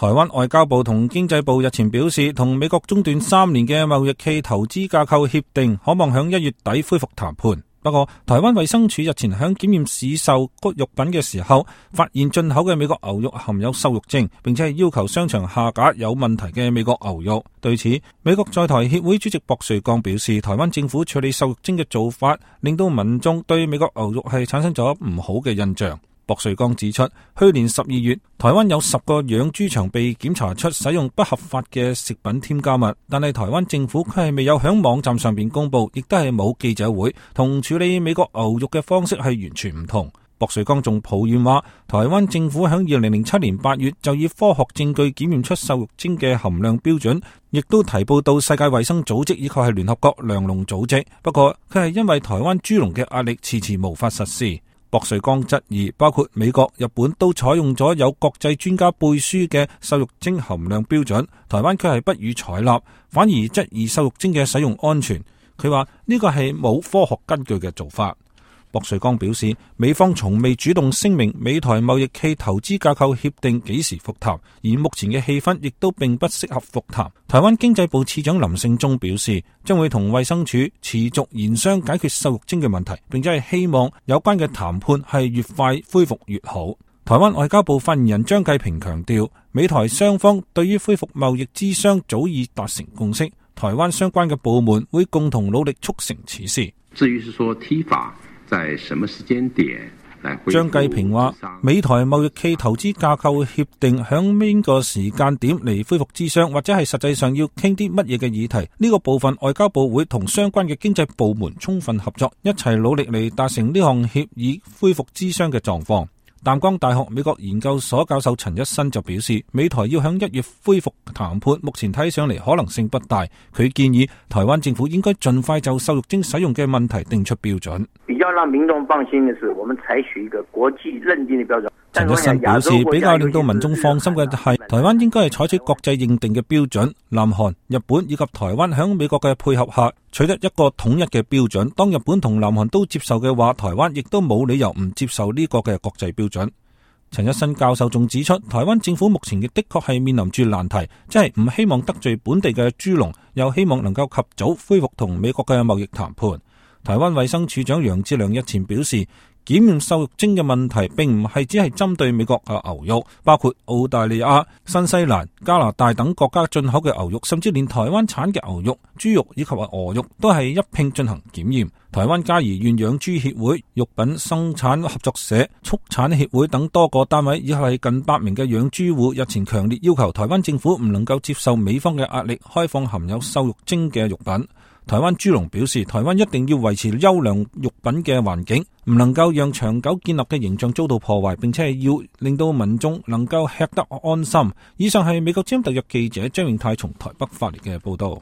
台灣外交部同經濟部日前表示，同美國中斷3年嘅貿易暨投資架構協定，可望響1月底恢復談判。不過，台灣衛生署日前響檢驗市售骨肉品嘅時候，發現進口嘅美國牛肉含有瘦肉精，並且係要求商場下架有問題嘅美國牛肉。對此，美國在台協會主席博瑞剛表示，台灣政府處理瘦肉精嘅做法，令到民眾對美國牛肉係產生咗唔好嘅印象。博瑞剛指出，去年12月，台灣有10個養豬場被檢查出使用不合法嘅食品添加物，但係台灣政府佢係未有響網站上邊公布，亦都係冇記者會，同處理美國牛肉嘅方式係完全唔同。博瑞剛仲抱怨話，台灣政府響2007年8月就以科學證據檢驗出瘦肉精嘅含量標準，亦都提報到世界衛生組織以及係聯合國糧農組織，不過佢係因為台灣豬農嘅壓力遲遲無法實施。博瑞剛質疑，包括美國、日本都採用咗有國際專家背書嘅瘦肉精含量標準，台灣卻係不予採納，反而質疑瘦肉精嘅使用安全。佢話呢個係冇科學根據嘅做法。博瑞剛表示，美方從未主動聲明美台貿易暨投資架構協定幾時復談，而目前嘅氣氛亦都並不適合復談。台灣經濟部次長林勝忠表示，將會同衛生署持續研商解決瘦肉精嘅問題，並且係希望有關嘅談判係越快恢復越好。台灣外交部發言人張繼平強調，美台雙方對於恢復貿易諮商早已達成共識，台灣相關嘅部門會共同努力促成此事。 至於是說提法在什麼時間點來恢復？ 張繼平話，美台貿易暨投資架構協定響邊個時間點嚟恢復諮商，或者係實際上要傾啲乜嘢嘅議題，呢個部分外交部會同相關嘅經濟部門充分合作，一齊努力嚟達成呢項協議恢復諮商嘅狀況。淡江大學美國研究所教授陳一新就表示，美台要響1月恢復談判，目前睇上嚟可能性不大。佢建議台灣政府應該盡快就瘦肉精使用嘅問題定出標準。 比較讓民眾放心嘅是，我們採取一個國際認定嘅標準。 陳一新表示，比較令到民眾放心嘅係，台灣應該係採取國際認定嘅標準，南韓、日本以及台灣響美國嘅配合下，取得一個統一嘅標準。當日本同南韓都接受嘅話，台灣亦都冇理由唔接受呢個嘅國際標準。陳一新教授仲指出，台灣政府目前嘅確係面臨住難題，即係唔希望得罪本地嘅豬農，又希望能夠及早恢復同美國嘅貿易談判。台灣衛生署長楊志良日前表示，檢驗瘦肉精嘅問題並唔係只係針對美國嘅牛肉，包括澳大利亞、新西蘭、加拿大等國家進口嘅牛肉，甚至連台灣產嘅牛肉、豬肉以及鵝肉都係一併進行檢驗。台灣嘉義縣養豬協會、肉品生產合作社、畜產協會等多個單位以及係近100名嘅養豬戶日前強烈要求台灣政府唔能夠接受美方嘅壓力，開放含有瘦肉精嘅肉品。台灣豬農表示，台灣一定要維持優良肉品嘅環境，唔能夠讓長久建立嘅形象遭到破壞，並且係要令到民眾能夠吃得安心。以上係美國之音特約記者張永泰從台北發嚟嘅報道。